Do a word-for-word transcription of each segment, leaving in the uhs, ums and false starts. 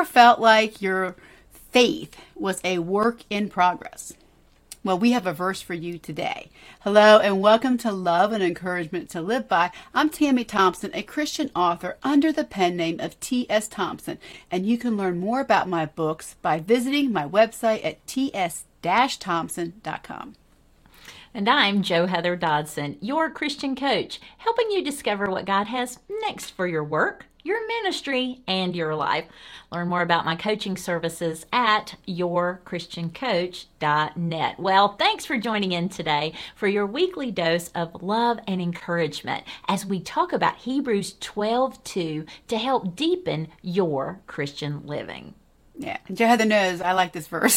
ever felt like your faith was a work in progress? Well, we have a verse for you today. Hello and welcome to Love and Encouragement to Live By. I'm Tammy Thompson, a Christian author under the pen name of T S Thompson. And you can learn more about my books by visiting my website at t s dash thompson dot com. And I'm Jo Heather Dodson, your Christian coach, helping you discover what God has next for your work, your ministry, and your life. Learn more about my coaching services at your christian coach dot net. Well, thanks for joining in today for your weekly dose of love and encouragement as we talk about Hebrews twelve two to help deepen your Christian living. Yeah, Jo Heather knows I like this verse.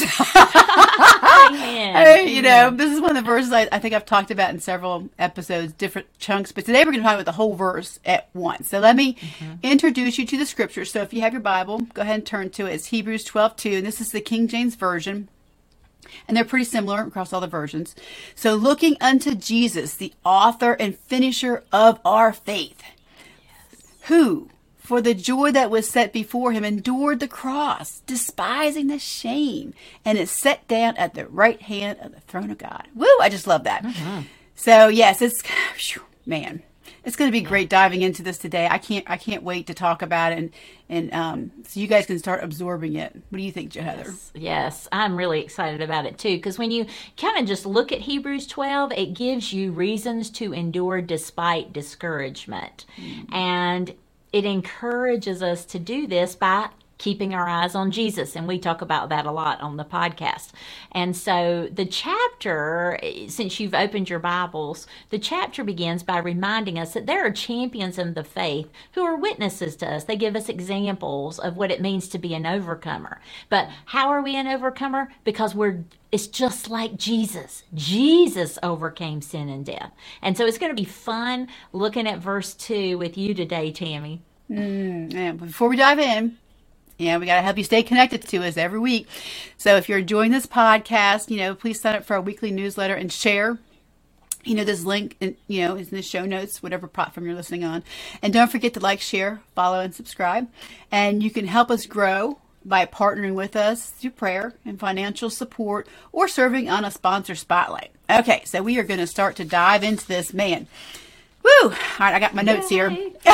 Amen. Hey, you know, this is one of the verses I, I think I've talked about in several episodes, different chunks. But today we're going to talk about the whole verse at once. So let me mm-hmm. introduce you to the scripture. So if you have your Bible, go ahead and turn to it. It's Hebrews twelve two, and this is the King James Version. And they're pretty similar across all the versions. So looking unto Jesus, the author and finisher of our faith, yes. who... for the joy that was set before him, endured the cross, despising the shame, and is set down at the right hand of the throne of God. Woo! I just love that. Mm-hmm. So yes, it's man, it's going to be great diving into this today. I can't, I can't wait to talk about it, and and um, so you guys can start absorbing it. What do you think, Jo Heather? Yes, yes, I'm really excited about it too, because when you kind of just look at Hebrews twelve, it gives you reasons to endure despite discouragement, mm-hmm. and it encourages us to do this by keeping our eyes on Jesus. And we talk about that a lot on the podcast. And so the chapter, since you've opened your Bibles, the chapter begins by reminding us that there are champions in the faith who are witnesses to us. They give us examples of what it means to be an overcomer. But how are we an overcomer? Because we're It's just like Jesus. Jesus overcame sin and death. And so it's going to be fun looking at verse two with you today, Tammy. Mm, and before we dive in, yeah, we got to help you stay connected to us every week. So if you're enjoying this podcast, you know, please sign up for our weekly newsletter and share. You know, this link, in, you know, is in the show notes, whatever platform you're listening on. And don't forget to like, share, follow, and subscribe. And you can help us grow by partnering with us through prayer and financial support or serving on a sponsor spotlight. Okay, so we are going to start to dive into this. Man, woo! All right, I got my notes Yay. here.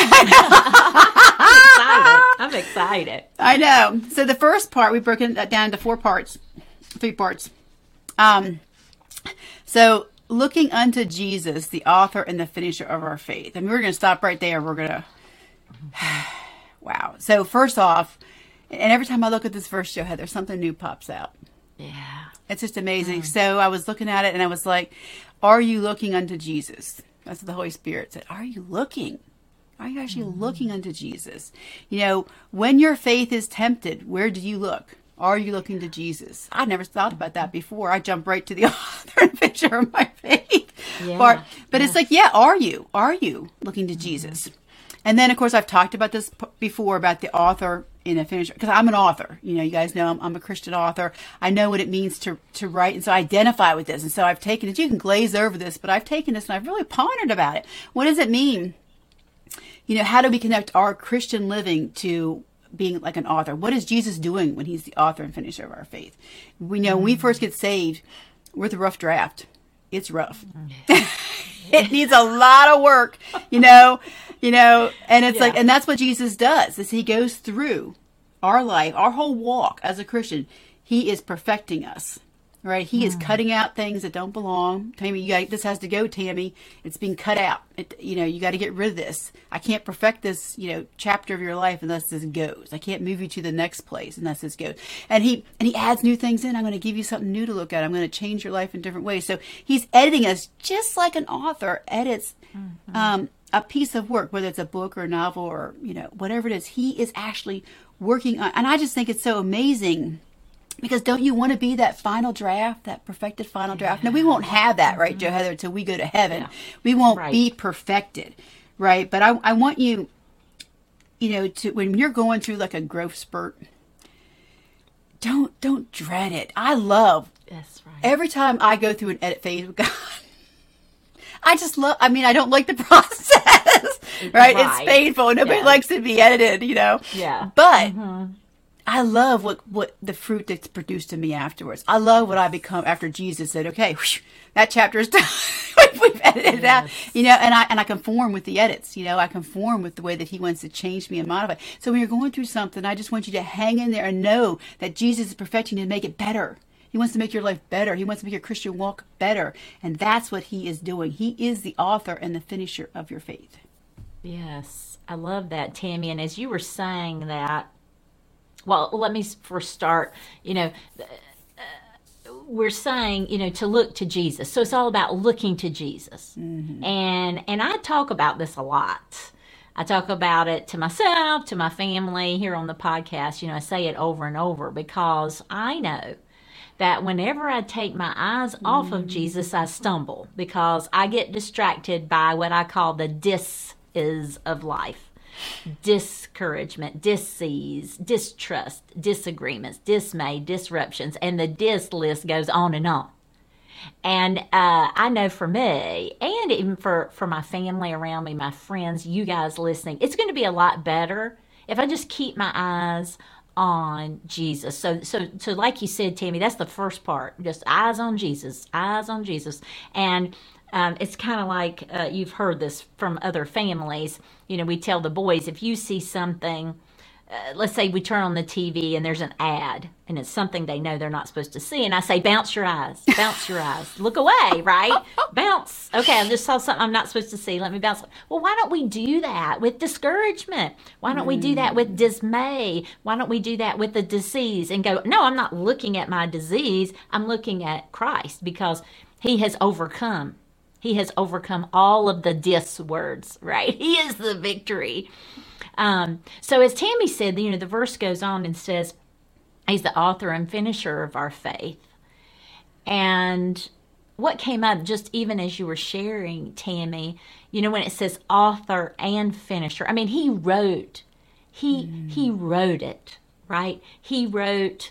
I'm excited. I'm excited. I know. So the first part, we've broken that down into four parts, three parts. Um, so looking unto Jesus, the author and the finisher of our faith. And we're going to stop right there. We're going to, wow. So first off, and every time I look at this verse, Jo Heather, something new pops out. Yeah. It's just amazing. Mm. So I was looking at it and I was like, are you looking unto Jesus? That's what the Holy Spirit said. Are you looking? Are you actually mm. looking unto Jesus? You know, when your faith is tempted, where do you look? Are you looking to Jesus? I never thought about that before. I jumped right to the author and finisher of my faith yeah. part. But yeah. it's like, yeah, are you? Are you looking to Jesus? Mm-hmm. And then, of course, I've talked about this p- before about the author in a finisher, because I'm an author. You know, you guys know I'm, I'm a Christian author. I know what it means to to write, and so I identify with this. And so I've taken it. You can glaze over this, but I've taken this and I've really pondered about it. What does it mean? You know, how do we connect our Christian living to being like an author? What is Jesus doing when he's the author and finisher of our faith? We know when we first get saved, we're the rough draft. It's rough. It needs a lot of work, you know, you know, and it's yeah. like, and that's what Jesus does is he goes through our life, our whole walk as a Christian. He is perfecting us, right? He mm. is cutting out things that don't belong. Tammy, you got, this has to go, Tammy. It's being cut out. It, you know, you got to get rid of this. I can't perfect this, you know, chapter of your life unless this goes. I can't move you to the next place unless this goes. And he, and he adds new things in. I'm going to give you something new to look at. I'm going to change your life in different ways. So he's editing us just like an author edits, mm-hmm. um, a piece of work, whether it's a book or a novel or, you know, whatever it is. He is actually working on, and I just think it's so amazing. Because don't you want to be that final draft, that perfected final draft? Yeah. No, we won't have that, right, mm-hmm. Jo Heather, until we go to heaven. Yeah. We won't right. be perfected, right? But I, I want you, you know, to when you're going through like a growth spurt, don't don't dread it. I love That's right. every time I go through an edit phase with God. I just love. I mean, I don't like the process, right? right. It's painful. Nobody yeah. likes to be edited, you know. Yeah. But. Mm-hmm. I love what, what the fruit that's produced in me afterwards. I love what I become after Jesus said, okay, whoosh, that chapter is done. We've edited it out. You know, and I and I conform with the edits. You know, I conform with the way that he wants to change me and modify. So when you're going through something, I just want you to hang in there and know that Jesus is perfecting to make it better. He wants to make your life better. He wants to make your Christian walk better. And that's what he is doing. He is the author and the finisher of your faith. Yes, I love that, Tammy. And as you were saying that, well, let me first start, you know, we're saying, you know, to look to Jesus. So it's all about looking to Jesus. Mm-hmm. And and I talk about this a lot. I talk about it to myself, to my family here on the podcast. You know, I say it over and over because I know that whenever I take my eyes mm-hmm. off of Jesus, I stumble because I get distracted by what I call the dis-is of life. Discouragement, dis-ease, distrust, disagreements, dismay, disruptions, and the dis list goes on and on. And uh, I know for me, and even for, for my family around me, my friends, you guys listening, it's going to be a lot better if I just keep my eyes on Jesus. So, so, so like you said, Tammy, that's the first part. Just eyes on Jesus, eyes on Jesus. And Um, it's kind of like uh, you've heard this from other families. You know, we tell the boys, if you see something, uh, let's say we turn on the T V and there's an ad and it's something they know they're not supposed to see. And I say, bounce your eyes, bounce your eyes, look away, right? Bounce. Okay, I just saw something I'm not supposed to see. Let me bounce. Well, why don't we do that with discouragement? Why don't mm. we do that with dismay? Why don't we do that with the disease and go, no, I'm not looking at my disease. I'm looking at Christ because he has overcome. He has overcome all of the dis words, right? He is the victory. Um, so as Tammy said, you know, the verse goes on and says, he's the author and finisher of our faith. And what came up just even as you were sharing, Tammy, you know, when it says author and finisher, I mean, he wrote, he, mm. he wrote it, right? He wrote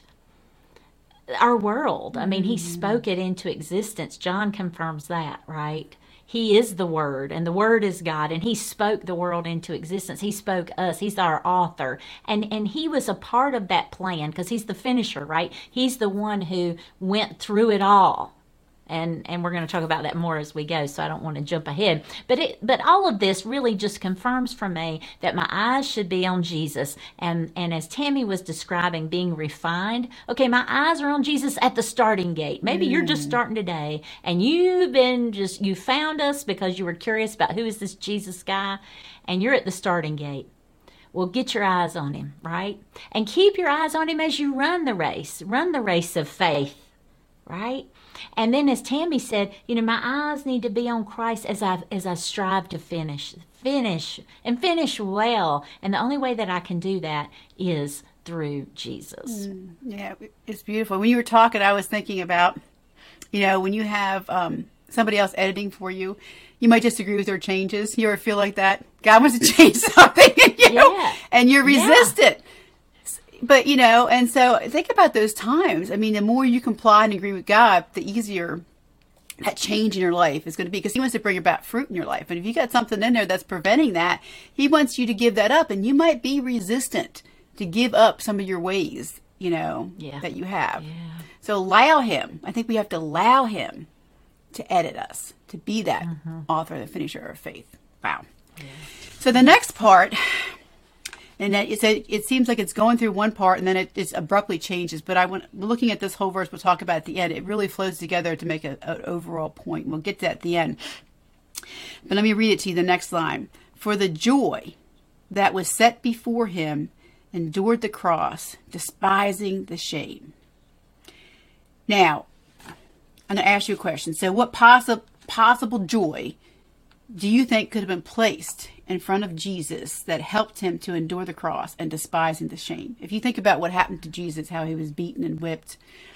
our world. I mean, he spoke it into existence. John confirms that, right? He is the Word, and the Word is God, and he spoke the world into existence. He spoke us. He's our author. And and he was a part of that plan because he's the finisher, right? He's the one who went through it all. And and we're going to talk about that more as we go, so I don't want to jump ahead. But it but all of this really just confirms for me that my eyes should be on Jesus. And, and as Tammy was describing being refined, okay, my eyes are on Jesus at the starting gate. Maybe mm. you're just starting today, and you've been just, you found us because you were curious about who is this Jesus guy, and you're at the starting gate. Well, get your eyes on him, right? And keep your eyes on him as you run the race. Run the race of faith, right? And then as Tammy said, you know, my eyes need to be on Christ as I as I strive to finish, finish, and finish well. And the only way that I can do that is through Jesus. Mm, yeah, it's beautiful. When you were talking, I was thinking about, you know, when you have um, somebody else editing for you, you might disagree with their changes. You ever feel like that? God wants to change something, and you, yeah. and you resist yeah. it. But, you know, and so think about those times. I mean, the more you comply and agree with God, the easier that change in your life is going to be, because he wants to bring about fruit in your life. And if you got something in there that's preventing that, he wants you to give that up. And you might be resistant to give up some of your ways, you know, yeah. that you have. Yeah. So allow him. I think we have to allow him to edit us, to be that mm-hmm. author, the finisher of faith. Wow. Yeah. So the next part... And it, it seems like it's going through one part and then it just abruptly changes. But I want, looking at this whole verse, we'll talk about at the end. It really flows together to make a, an overall point. We'll get to that at the end. But let me read it to you, the next line. For the joy that was set before him endured the cross, despising the shame. Now, I'm going to ask you a question. So what possi- possible joy do you think could have been placed in front of Jesus that helped him to endure the cross and despising the shame? If you think about what happened to Jesus, how he was beaten and whipped,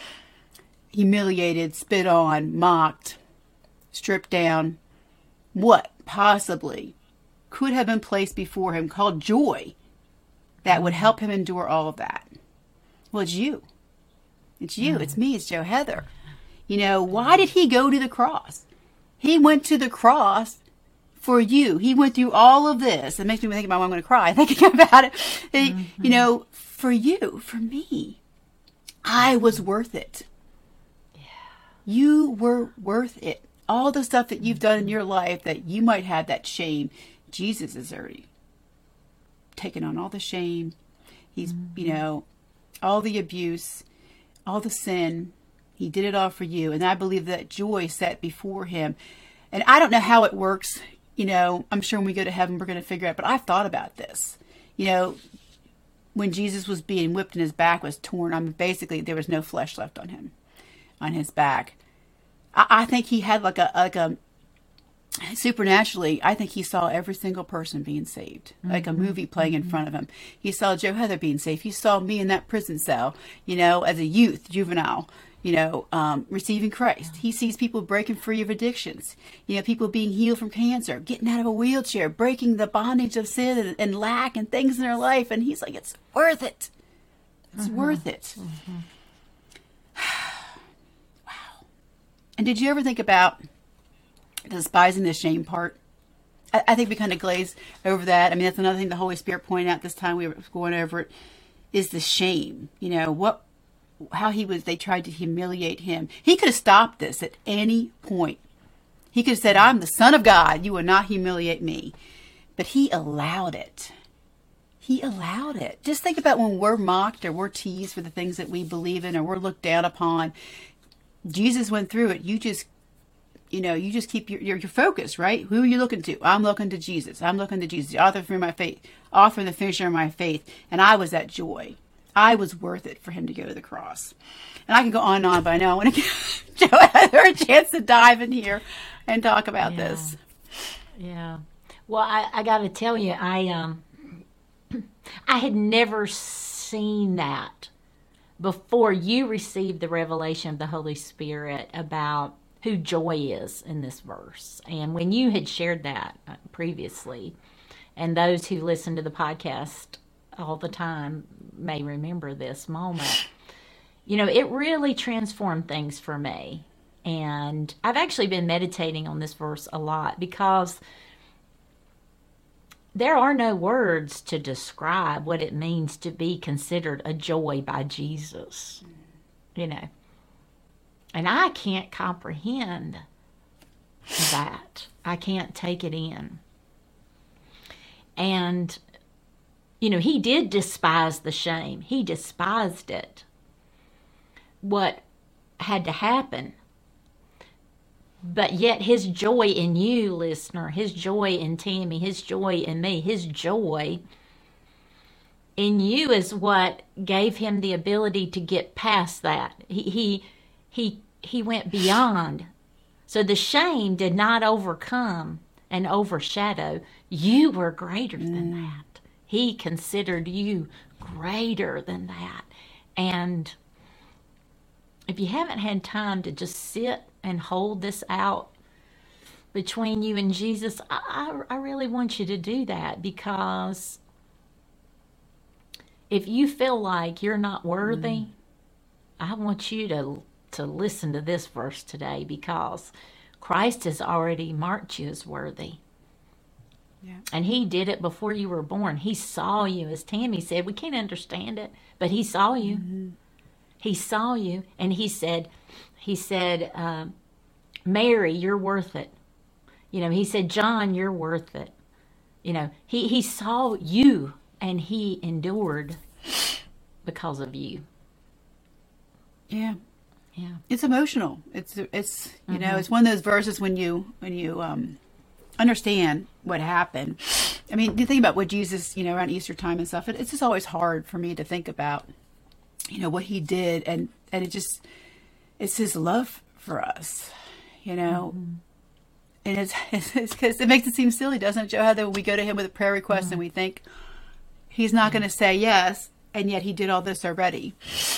humiliated, spit on, mocked, stripped down, what possibly could have been placed before him called joy that would help him endure all of that? Well, it's you. It's you. Mm. It's me. It's Joe Heather. You know, why did he go to the cross? He went to the cross for you. He went through all of this. It makes me think about when I'm going to cry thinking about it. Mm-hmm. You know, for you, for me, I was worth it. Yeah. You were worth it. All the stuff that you've done in your life that you might have that shame, Jesus has already taken on all the shame. He's, mm-hmm. you know, all the abuse, all the sin. He did it all for you. And I believe that joy set before him. And I don't know how it works. You know, I'm sure when we go to heaven, we're going to figure out. But I've thought about this. You know, when Jesus was being whipped and his back was torn, I mean, basically there was no flesh left on him, on his back. I, I think he had like a, like a, supernaturally, I think he saw every single person being saved, mm-hmm. like a movie playing in front of him. He saw Joe Heather being saved. He saw me in that prison cell, you know, as a youth, juvenile, you know, um, receiving Christ. He sees people breaking free of addictions, you know, people being healed from cancer, getting out of a wheelchair, breaking the bondage of sin and, and lack and things in their life. And he's like, it's worth it. It's mm-hmm. worth it. Mm-hmm. Wow. And did you ever think about despising the shame part? I, I think we kind of glaze over that. I mean, that's another thing the Holy Spirit pointed out this time we were going over it, is the shame. You know, what, how he was, they tried to humiliate him. He could have stopped this at any point. He could have said, I'm the Son of God. You will not humiliate me. But he allowed it. He allowed it. Just think about when we're mocked or we're teased for the things that we believe in or we're looked down upon. Jesus went through it. You just You know, you just keep your, your your focus, right? Who are you looking to? I'm looking to Jesus. I'm looking to Jesus, the author of my faith, author and the finisher of my faith. And I was that joy. I was worth it for him to go to the cross. And I can go on and on, but I know I want to give Joe Heather a chance to dive in here and talk about yeah. this. Yeah. Well, I, I got to tell you, I um, I had never seen that before you received the revelation of the Holy Spirit about who joy is in this verse. And when you had shared that previously, and those who listen to the podcast all the time may remember this moment, you know, it really transformed things for me. And I've actually been meditating on this verse a lot because there are no words to describe what it means to be considered a joy by Jesus, you know. And I can't comprehend that. I can't take it in. And, you know, he did despise the shame. He despised it. What had to happen. But yet his joy in you, listener, his joy in Tammy, his joy in me, his joy in you is what gave him the ability to get past that. He, he, he, he went beyond. So the shame did not overcome and overshadow. You were greater mm. than that. He considered you greater than that. And if you haven't had time to just sit and hold this out between you and Jesus, I, I, I really want you to do that, because if you feel like you're not worthy, mm. I want you to to listen to this verse today, because Christ has already marked you as worthy. Yeah. And he did it before you were born. He saw you, as Tammy said. We can't understand it, but he saw you. Mm-hmm. He saw you, and he said, he said, uh, Mary, you're worth it. You know, he said, John, you're worth it. You know, he, he saw you, and he endured because of you. Yeah. Yeah. It's emotional. It's, it's, you mm-hmm. know, it's one of those verses when you, when you, um, understand what happened. I mean, you think about what Jesus, you know, around Easter time and stuff, it, it's just always hard for me to think about, you know, what he did. And, and it just, it's his love for us, you know, mm-hmm. and it's, it's, because it makes it seem silly, doesn't it, Joe Heather, when we go to him with a prayer request mm-hmm. and we think he's not mm-hmm. going to say yes, and yet he did all this already.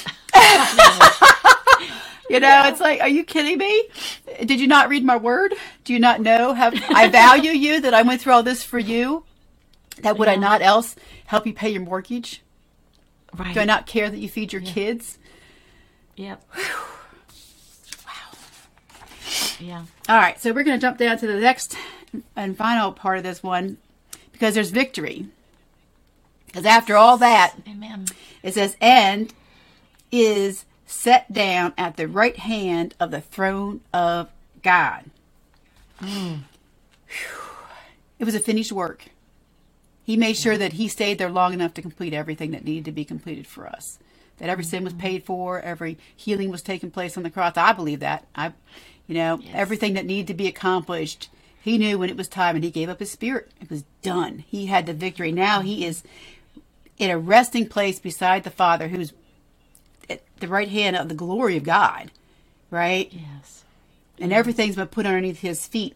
You know, yeah. It's like, are you kidding me? Did you not read my word? Do you not know how I value you, that I went through all this for you? That would yeah. I not else help you pay your mortgage? Right. Do I not care that you feed your yeah. kids? Yep. Wow. Yeah. All right. So we're going to jump down to the next and final part of this one, because there's victory. Because after all that, Amen. It says, and is set down at the right hand of the throne of God. Mm. It was a finished work. He made sure that he stayed there long enough to complete everything that needed to be completed for us. That every sin was paid for, every healing was taking place on the cross. I believe that. I, you know, Yes. everything that needed to be accomplished, he knew when it was time, and he gave up his spirit. It was done. He had the victory. Now he is in a resting place beside the Father, who's at the right hand of the glory of God, right? Yes. And everything's been put underneath his feet.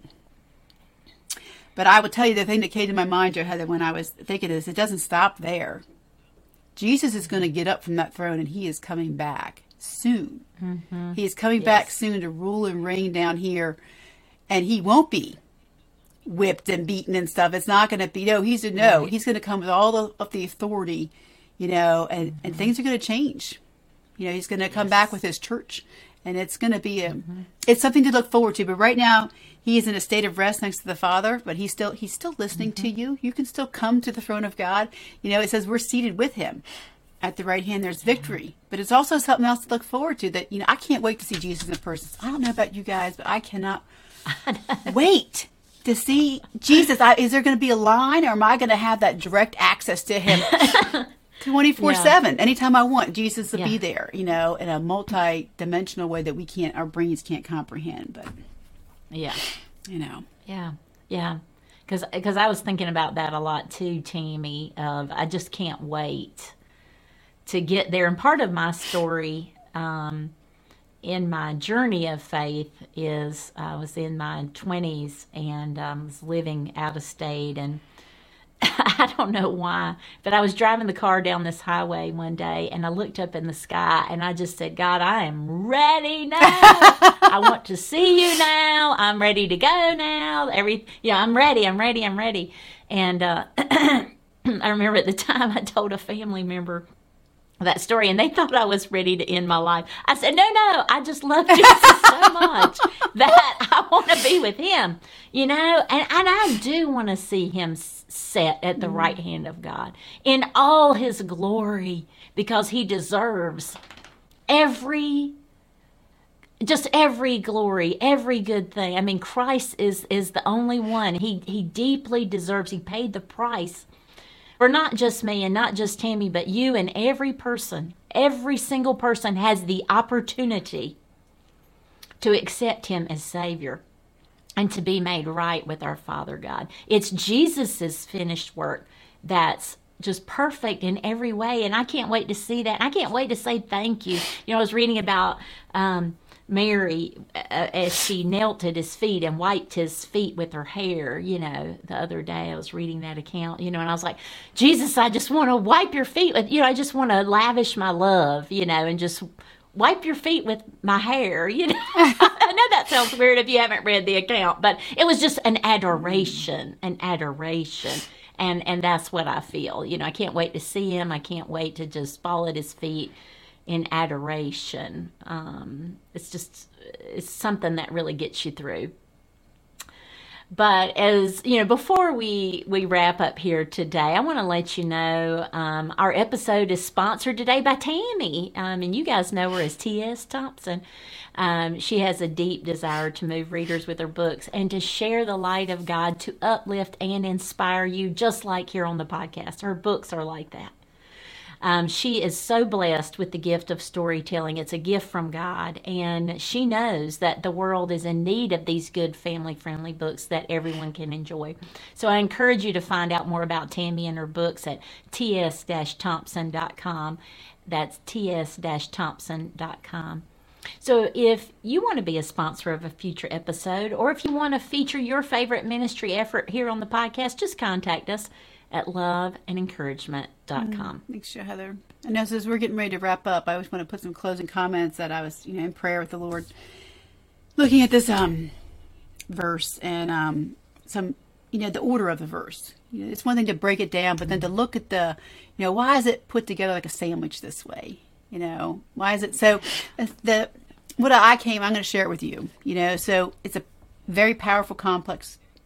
But I will tell you the thing that came to my mind, Joe Heather, when I was thinking of this, it doesn't stop there. Jesus is going to get up from that throne, and he is coming back soon. Mm-hmm. He is coming Yes. back soon to rule and reign down here. And he won't be whipped and beaten and stuff. It's not going to be, no, he's, no, Right. he's going to come with all the, of the authority, you know, and, Mm-hmm. and things are going to change. You know, he's going to come Yes. back with his church, and it's going to be a, Mm-hmm. it's something to look forward to. But right now, he is in a state of rest next to the Father, but he's still, he's still listening Mm-hmm. to you. You can still come to the throne of God. You know, it says we're seated with him at the right hand. There's victory, but it's also something else to look forward to. That, you know, I can't wait to see Jesus in person. I don't know about you guys, but I cannot wait to see Jesus. I, is there going to be a line, or am I going to have that direct access to him twenty-four seven? Anytime I want, Jesus will Yeah. be there, you know, in a multi-dimensional way that we can't, our brains can't comprehend. But, Yeah. you know. Yeah. Yeah. Because because I was thinking about that a lot too, Tammy. Of I just can't wait to get there. And part of my story um, in my journey of faith is I was in my twenties and um, was living out of state, and I don't know why, but I was driving the car down this highway one day, and I looked up in the sky, and I just said, God, I am ready now. I want to see you now. I'm ready to go now. Every, yeah, I'm ready. I'm ready. I'm ready. And uh, I remember at the time I told a family member that story, and they thought I was ready to end my life. I said, no, no, I just love Jesus so much that I want to be with him, you know, and, and I do want to see him set at the right hand of God in all his glory, because he deserves every, just every glory, every good thing. I mean, Christ is, is the only one. He, he deeply deserves, he paid the price for not just me and not just Tammy, but you and every person. Every single person has the opportunity to accept him as Savior and to be made right with our Father God. It's Jesus's finished work that's just perfect in every way, and I can't wait to see that. I can't wait to say thank you. You know, I was reading about um, Mary uh, as she knelt at his feet and wiped his feet with her hair, you know, the other day I was reading that account, you know, and I was like, Jesus, I just want to wipe your feet with, you know, I just want to lavish my love, you know, and just wipe your feet with my hair, you know. I know that sounds weird if you haven't read the account, but it was just an adoration, an adoration. And and that's what I feel. You know, I can't wait to see him. I can't wait to just fall at his feet in adoration. Um, it's just, it's something that really gets you through. But as you know, before we, we wrap up here today, I want to let you know um, our episode is sponsored today by Tammy, um, and you guys know her as T S Thompson. Um, she has a deep desire to move readers with her books and to share the light of God, to uplift and inspire you, just like here on the podcast. Her books are like that. Um, she is so blessed with the gift of storytelling. It's a gift from God, and she knows that the world is in need of these good family-friendly books that everyone can enjoy. So I encourage you to find out more about Tammy and her books at t s dash thompson dot com. That's t s dash thompson dot com. So if you want to be a sponsor of a future episode, or if you want to feature your favorite ministry effort here on the podcast, just contact us at love and encouragement dot com. Mm, thanks, Heather. And as, as we're getting ready to wrap up, I always want to put some closing comments that I was, you know, in prayer with the Lord, looking at this um verse and um some, you know, the order of the verse. You know, it's one thing to break it down, but then to look at the, you know, why is it put together like a sandwich this way? You know, why is it so? The what I came, I'm going to share it with you. You know, so it's a very powerful, complex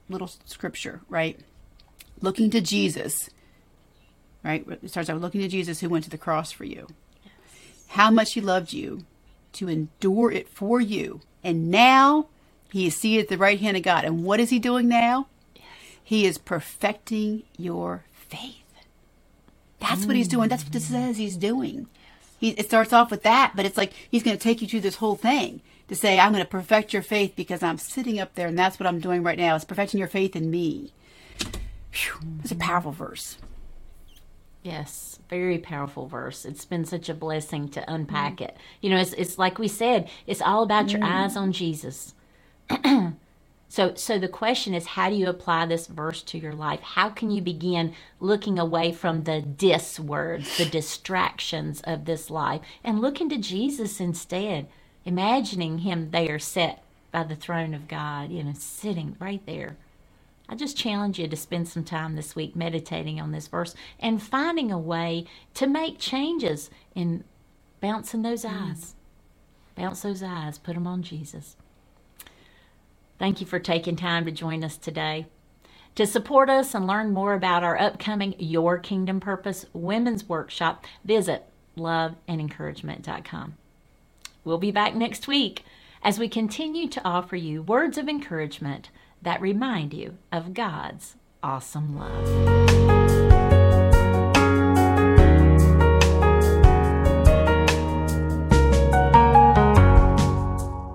little scripture, right? Looking to Jesus, right? It starts out with looking to Jesus who went to the cross for you. Yes. How much he loved you to endure it for you. And now he is seated at the right hand of God. And what is he doing now? Yes. He is perfecting your faith. That's mm. what he's doing. That's what this says he's doing. He, it starts off with that, but it's like he's going to take you through this whole thing to say, I'm going to perfect your faith because I'm sitting up there, and that's what I'm doing right now. It's perfecting your faith in me. Whew, that's a powerful verse. Yes, very powerful verse. It's been such a blessing to unpack mm. it. You know, it's it's like we said, it's all about your mm. eyes on Jesus. So so the question is, how do you apply this verse to your life? How can you begin looking away from the dis words, the distractions of this life, and look into Jesus instead, imagining him there set by the throne of God, you know, sitting right there. I just challenge you to spend some time this week meditating on this verse and finding a way to make changes in bouncing those eyes. Mm. Bounce those eyes, put them on Jesus. Thank you for taking time to join us today. To support us and learn more about our upcoming Your Kingdom Purpose Women's Workshop, visit love and encouragement dot com. We'll be back next week as we continue to offer you words of encouragement that remind you of God's awesome love.